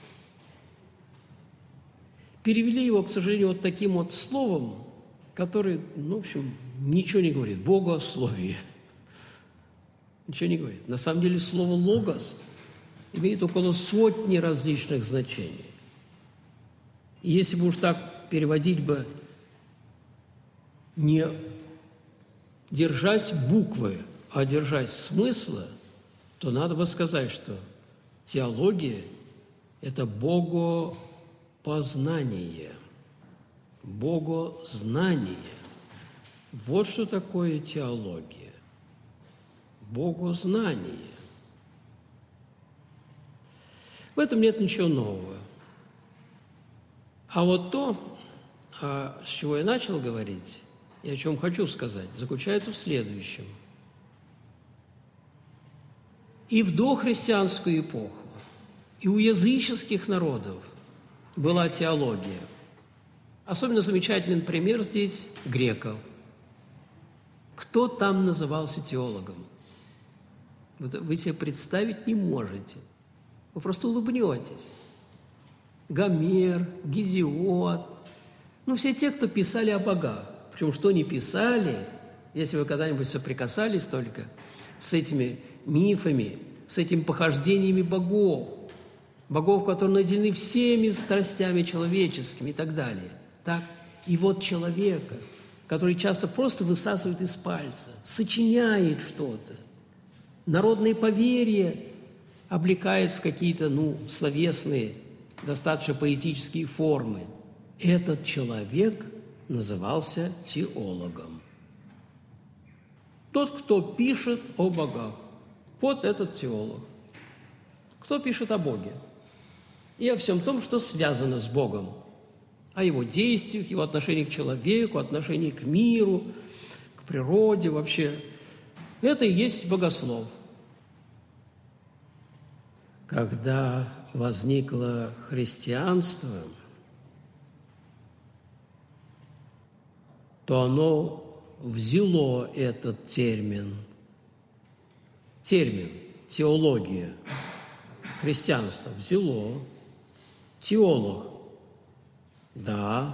Speaker 1: Перевели его, к сожалению, вот таким вот словом, который, ну, в общем, ничего не говорит. Богословие. Ничего не говорит. На самом деле слово «логос» имеет около сотни различных значений. И если бы уж так переводить бы, не держась буквы, а держась смысла, то надо бы сказать, что теология – это богопознание, богознание. Вот что такое теология. Богознание. В этом нет ничего нового. А вот то, с чего я начал говорить, и о чем хочу сказать, заключается в следующем. И в дохристианскую эпоху, И у языческих народов была теология. Особенно замечательный пример здесь – греков. Кто там назывался теологом? Вы себе представить не можете. Вы просто улыбнетесь. Гомер, Гезиод, ну, все те, кто писали о богах. Причем, что не писали, если вы когда-нибудь соприкасались только с этими мифами, с этими похождениями богов, богов, которые наделены всеми страстями человеческими и так далее. Так? И вот человека, который часто просто высасывает из пальца, сочиняет что-то, народные поверья облекает в какие-то, ну, словесные, достаточно поэтические формы. Этот человек назывался теологом. Тот, кто пишет о богах, вот этот теолог. Кто пишет о Боге и о всем том, что связано с Богом, о его действиях, его отношении к человеку, отношении к миру, к природе вообще. Это и есть богослов. Когда возникло христианство, то оно взяло этот термин, термин теология, христианство взяло, теолог, да,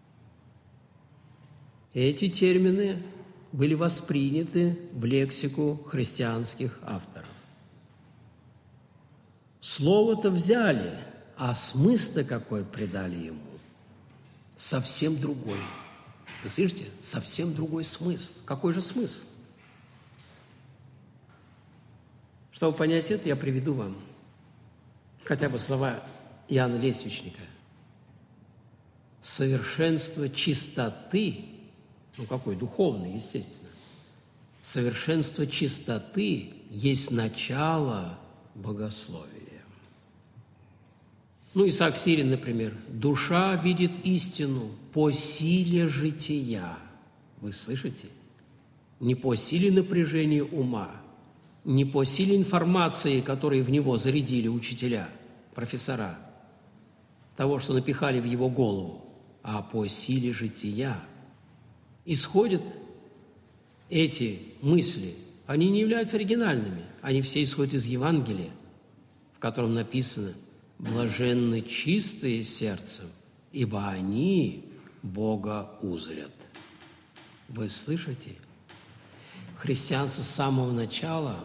Speaker 1: эти термины были восприняты в лексику христианских авторов. Слово-то взяли, а смысл-то какой придали ему? Совсем другой. Вы слышите? Совсем другой смысл. Какой же смысл? Чтобы понять это, я приведу вам хотя бы слова Иоанна Лествичника. Совершенство чистоты, ну какой духовный, естественно, совершенство чистоты есть начало богословия. Ну, Исаак Сирин, например, «Душа видит истину по силе жития». Вы слышите? Не по силе напряжения ума, не по силе информации, которую в него зарядили учителя, профессора, того, что напихали в его голову, а по силе жития. Исходят эти мысли, они не являются оригинальными, они все исходят из Евангелия, в котором написано «Блаженны чистые сердцем, ибо они Бога узрят». Вы слышите? Христианство с самого начала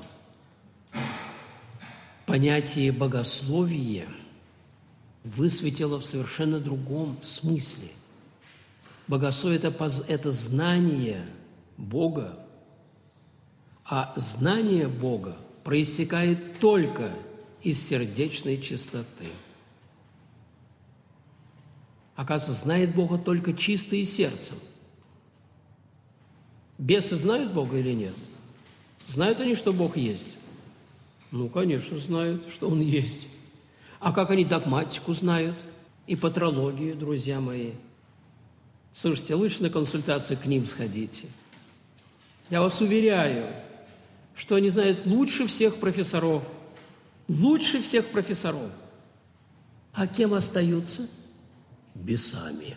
Speaker 1: понятие богословия высветило в совершенно другом смысле. Богословие – это, это знание Бога, а знание Бога проистекает только из сердечной чистоты. Оказывается, знает Бога только чистые сердцем. Бесы знают Бога или нет? Знают они, что Бог есть? Ну, конечно, знают, что Он есть. А как они догматику знают и патрологию, друзья мои? Слушайте, лучше на консультацию к ним сходите. Я вас уверяю, что они знают лучше всех профессоров, лучше всех профессоров. А кем остаются? Бесами.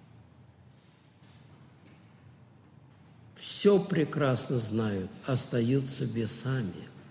Speaker 1: Все прекрасно знают, остаются бесами.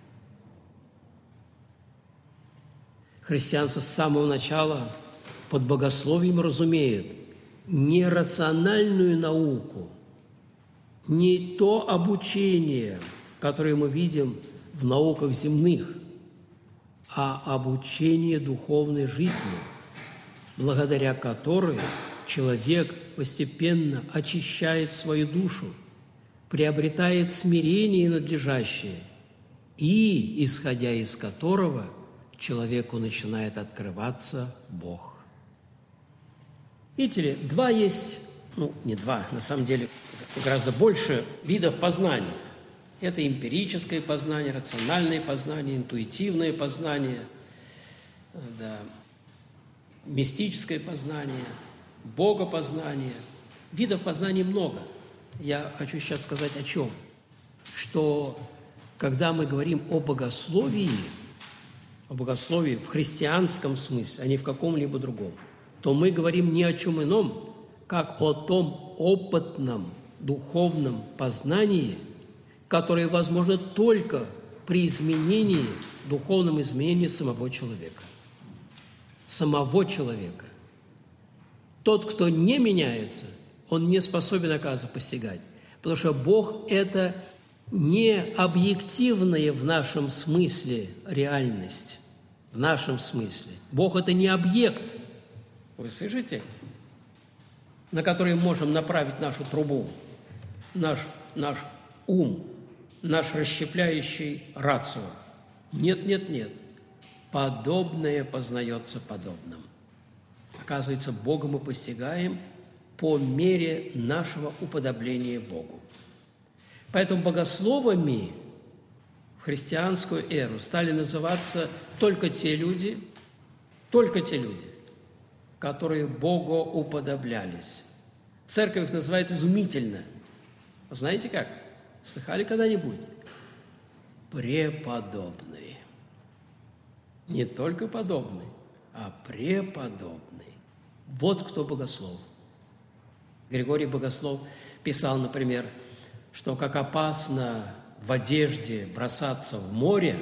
Speaker 1: Христианство с самого начала под богословием разумеет не рациональную науку, не то обучение, которое мы видим в науках земных, а обучение духовной жизни, благодаря которой человек постепенно очищает свою душу, приобретает смирение надлежащее и, исходя из которого, человеку начинает открываться Бог. Видите ли, два есть, ну, не два, на самом деле гораздо больше видов познания. Это эмпирическое познание, рациональное познание, интуитивное познание, да, мистическое познание, богопознание. Видов познания много. Я хочу сейчас сказать о чем. Что, когда мы говорим о богословии, о богословии в христианском смысле, а не в каком-либо другом, то мы говорим ни о чем ином, как о том опытном духовном познании, которое возможно только при изменении, духовном изменении самого человека. Самого человека. Тот, кто не меняется, он не способен, оказывается, постигать. Потому что Бог – это не объективная в нашем смысле реальность. В нашем смысле. Бог – это не объект. Вы слышите? На который можем направить нашу трубу, наш, наш ум, наш расщепляющий рацио. Нет, нет, нет. Подобное познается подобным. Оказывается, Бога мы постигаем по мере нашего уподобления Богу. Поэтому богословами в христианскую эру стали называться только те люди, только те люди, которые Богу уподоблялись. Церковь их называет изумительно. Знаете как? Слыхали когда-нибудь? Преподобный. Не только подобный, а преподобный. Вот кто богослов. Григорий Богослов писал, например, что как опасно в одежде бросаться в море,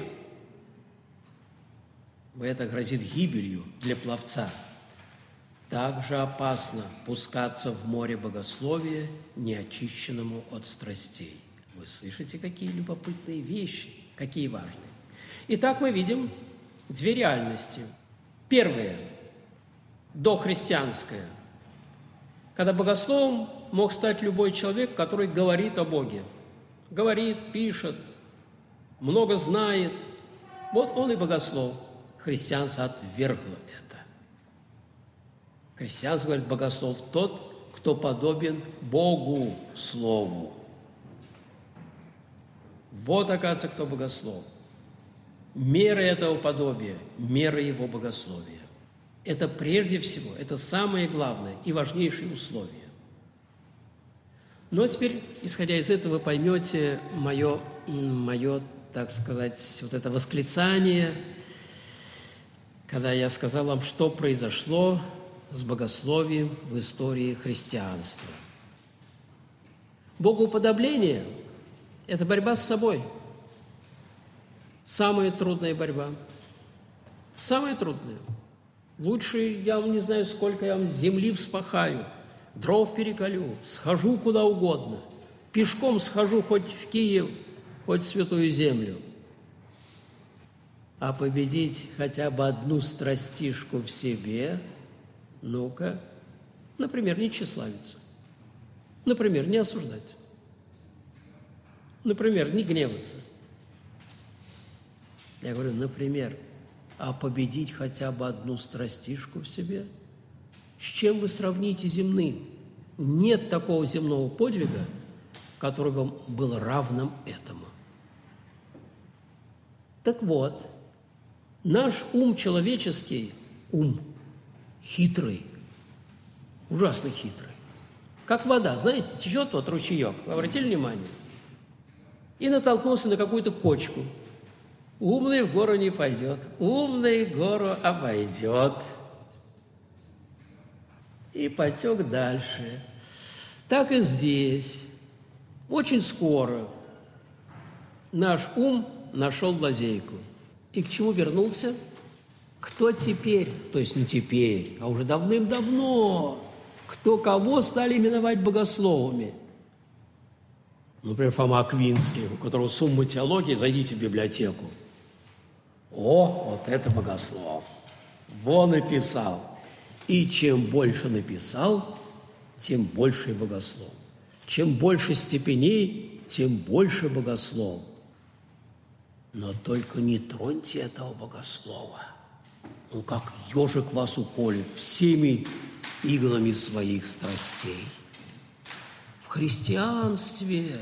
Speaker 1: это грозит гибелью для пловца, так же опасно пускаться в море богословия, неочищенному от страстей. Вы слышите, какие любопытные вещи, какие важные. Итак, мы видим две реальности. Первая – дохристианская, когда богословом мог стать любой человек, который говорит о Боге. Говорит, пишет, много знает. Вот он и богослов. Христианство отвергло это. Христианство говорит, богослов тот, кто подобен Богу Слову. Вот, оказывается, кто богослов. Мера этого подобия, мера его богословия. Это прежде всего, это самое главное и важнейшее условие. Ну, а теперь, исходя из этого, вы поймете мое, мое, так сказать, вот это восклицание, когда я сказал вам, что произошло с богословием в истории христианства. Богоуподобление – это борьба с собой. Самая трудная борьба. Самая трудная. Лучше, я вам не знаю, сколько я вам земли вспахаю, дров переколю, схожу куда угодно, пешком схожу хоть в Киев, хоть в Святую Землю. А победить хотя бы одну страстишку в себе, ну-ка, например, не тщеславиться, например, не осуждать, например, не гневаться. Я говорю, например, а победить хотя бы одну страстишку в себе? С чем вы сравните земным? Нет такого земного подвига, который бы был равным этому. Так вот, наш ум человеческий, ум хитрый, ужасно хитрый, как вода, знаете, течет вот ручеек, вы обратили внимание? И натолкнулся на какую-то кочку. Умный в гору не пойдет, умный гору обойдет. И потек дальше. Так и здесь. Очень скоро наш ум нашел лазейку. И к чему вернулся? Кто теперь, то есть не теперь, а уже давным-давно, кто кого стали именовать богословами? Например, Фома Аквинский, у которого сумма теологии, зайдите в библиотеку. О, вот это богослов. Вон и писал. И чем больше написал, тем больше богослов. Чем больше степеней, тем больше богослов. Но только не троньте этого богослова. Он как ежик вас уколет всеми иглами своих страстей. В христианстве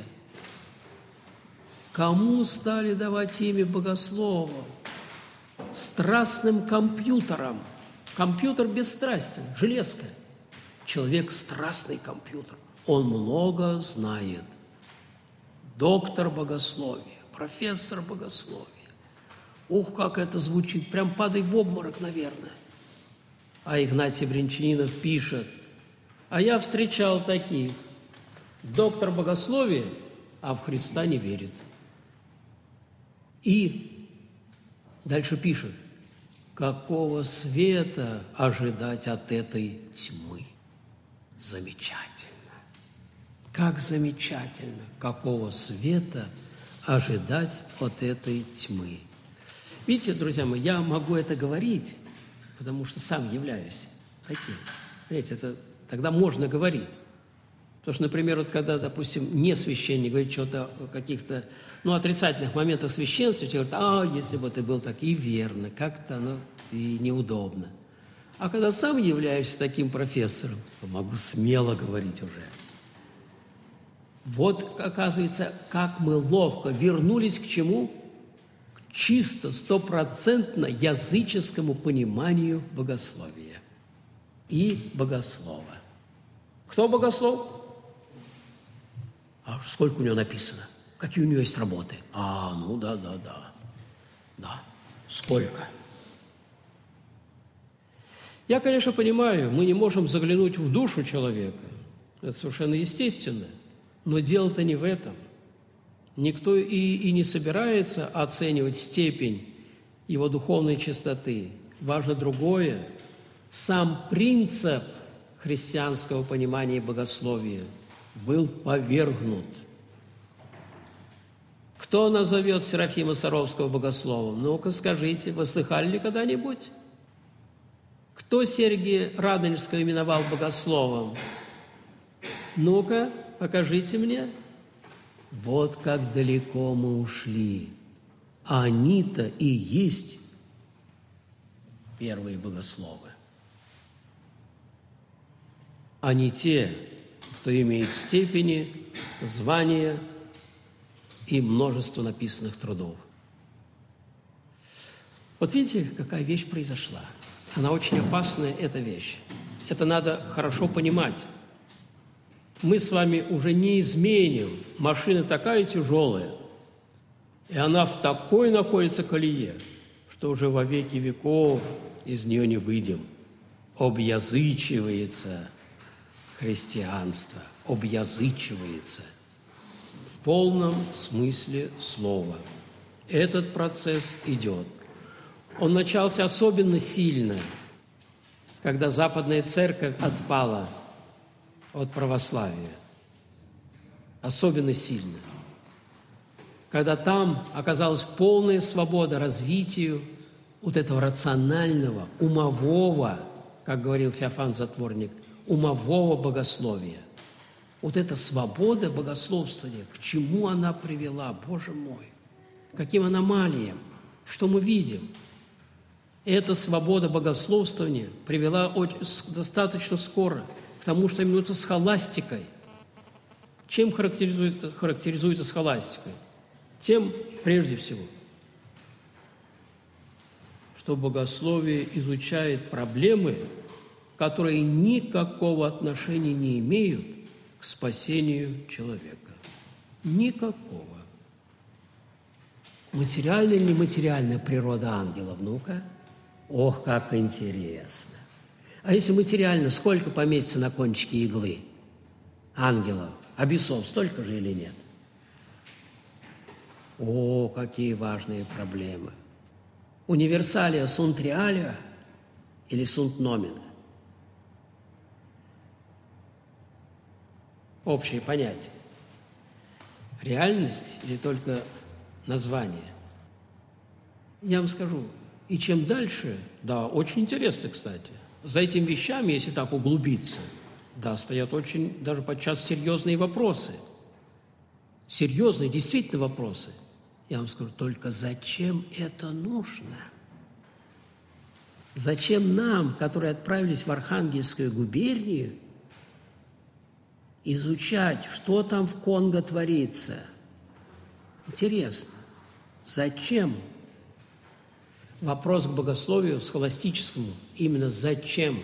Speaker 1: кому стали давать имя богослова? Страстным компьютером. Компьютер бесстрастен, железка. Человек – страстный компьютер. Он много знает. Доктор богословия, профессор богословия. Ух, как это звучит, прям падай в обморок, наверное. А Игнатий Брянчанинов пишет: а я встречал таких. Доктор богословия, а в Христа не верит. И дальше пишет: какого света ожидать от этой тьмы? Замечательно. Как замечательно, какого света ожидать от этой тьмы. Видите, друзья мои, я могу это говорить, потому что сам являюсь таким. Понимаете, это тогда можно говорить. Потому что, например, вот когда, допустим, не священник говорит что-то о каких-то, ну, отрицательных моментах священства, человек говорит: а, если бы ты был так и верно, как-то оно и неудобно. А когда сам являюсь таким профессором, то могу смело говорить уже. Вот, оказывается, как мы ловко вернулись к чему? К чисто, стопроцентно языческому пониманию богословия и богослова. Кто богослов? А сколько у него написано? Какие у него есть работы? А, ну да, да, да. Да, сколько? Я, конечно, понимаю, мы не можем заглянуть в душу человека. Это совершенно естественно. Но дело-то не в этом. Никто и, и не собирается оценивать степень его духовной чистоты. Важно другое. Сам принцип христианского понимания богословия был повергнут. Кто назовет Серафима Саровского богословом? Ну-ка, скажите, вы слыхали ли когда-нибудь? Кто Сергия Радонежского именовал богословом? Ну-ка, покажите мне. Вот как далеко мы ушли. А они-то и есть первые богословы. А не те, кто имеет степени, звания и множество написанных трудов. Вот видите, какая вещь произошла. Она очень опасная, эта вещь. Это надо хорошо понимать. Мы с вами уже не изменим. Машина такая тяжелая, и она в такой находится колее, что уже во веки веков из нее не выйдем. Обязычивается христианство, обязычивается в полном смысле слова. Этот процесс идет. Он начался особенно сильно, когда Западная Церковь отпала от православия. Особенно сильно. Когда там оказалась полная свобода развитию вот этого рационального, умового, как говорил Феофан Затворник, умового богословия. Вот эта свобода богословствования, к чему она привела, Боже мой, к каким аномалиям, что мы видим? Эта свобода богословствования привела достаточно скоро к тому, что именуется схоластикой. Чем характеризуется, характеризуется схоластикой? Тем, прежде всего, что богословие изучает проблемы, которые никакого отношения не имеют к спасению человека. Никакого. Материальная или нематериальная природа ангелов? Ну-ка. Ох, как интересно. А если материально, сколько поместится на кончике иглы ангелов? А бесов столько же или нет? О, какие важные проблемы. Универсалия сунт реалия или сунт номина? Общее понятие. Реальность или только название? Я вам скажу, и чем дальше, да, очень интересно, кстати, за этими вещами, если так углубиться, да, стоят очень даже подчас серьезные вопросы. Серьезные, действительно вопросы. Я вам скажу, только зачем это нужно? Зачем нам, которые отправились в Архангельскую губернию, изучать, что там в Конго творится? Интересно. Зачем? Вопрос к богословию схоластическому. Именно зачем?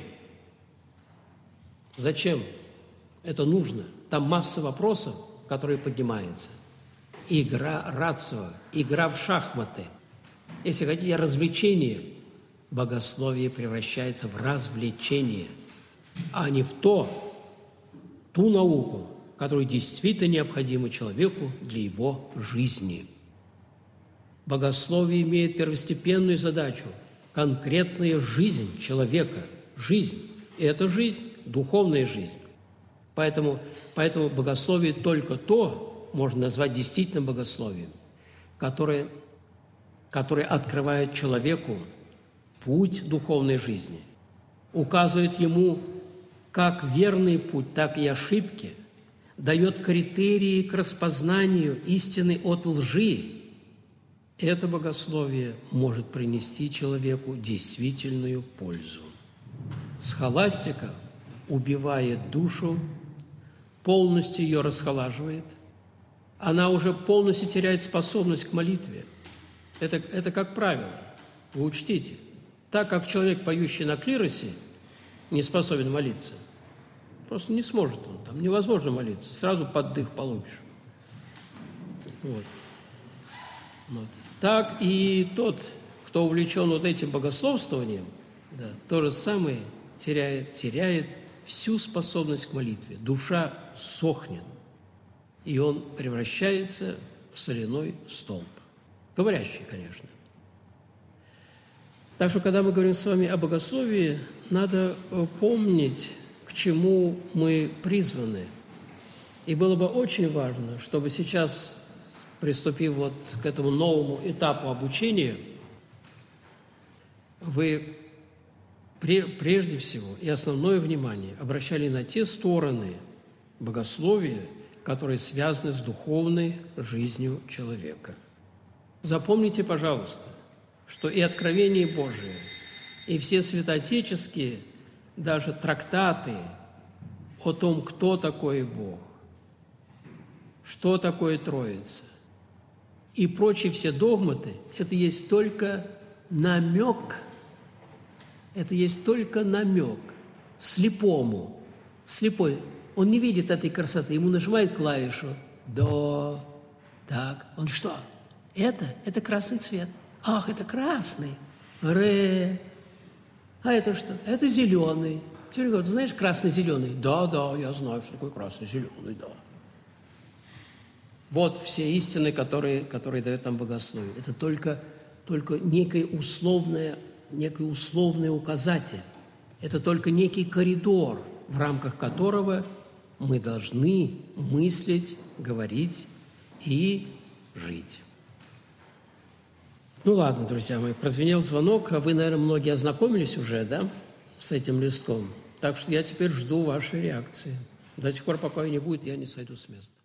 Speaker 1: Зачем это нужно? Там масса вопросов, которые поднимаются. Игра рацио, игра в шахматы. Если хотите, развлечение, богословие превращается в развлечение, а не в то, ту науку, которая действительно необходима человеку для его жизни. Богословие имеет первостепенную задачу – конкретная жизнь человека, жизнь. И это жизнь, духовная жизнь. Поэтому, поэтому богословие только то можно назвать действительно богословием, которое, которое открывает человеку путь духовной жизни, указывает ему как верный путь, так и ошибки, дает критерии к распознанию истины от лжи. Это богословие может принести человеку действительную пользу. Схоластика убивает душу, полностью ее расхолаживает. Она уже полностью теряет способность к молитве. Это, это как правило. Вы учтите. Так как человек, поющий на клиросе, не способен молиться, просто не сможет он, там невозможно молиться, сразу поддых получишь. Вот. Вот. Так и тот, кто увлечен вот этим богословствованием, да, то же самое теряет, теряет всю способность к молитве. Душа сохнет, и он превращается в соляной столб. Говорящий, конечно. Так что, когда мы говорим с вами о богословии, надо помнить, к чему мы призваны. И было бы очень важно, чтобы сейчас, приступив вот к этому новому этапу обучения, вы прежде всего и основное внимание обращали на те стороны богословия, которые связаны с духовной жизнью человека. Запомните, пожалуйста, что и Откровение Божие, и все святоотеческие, даже трактаты о том, кто такой Бог, что такое Троица, и прочие все догматы, это есть только намек, это есть только намек слепому. Слепой, он не видит этой красоты, ему нажимает клавишу «до», так, он что? Это? Это красный цвет. Ах, это красный, ре. А это что? Это зеленый. Теперь говорят, знаешь, красно-зеленый? Да, да, я знаю, что такое красно-зеленый, да. Вот все истины, которые, которые дает нам богословие. Это только, только некий условный, некий условный указатель. Это только некий коридор, в рамках которого мы должны мыслить, говорить и жить. Ну ладно, друзья мои, прозвенел звонок, а вы, наверное, многие ознакомились уже, да, с этим листком. Так что я теперь жду вашей реакции. До тех пор, пока ее не будет, я не сойду с места.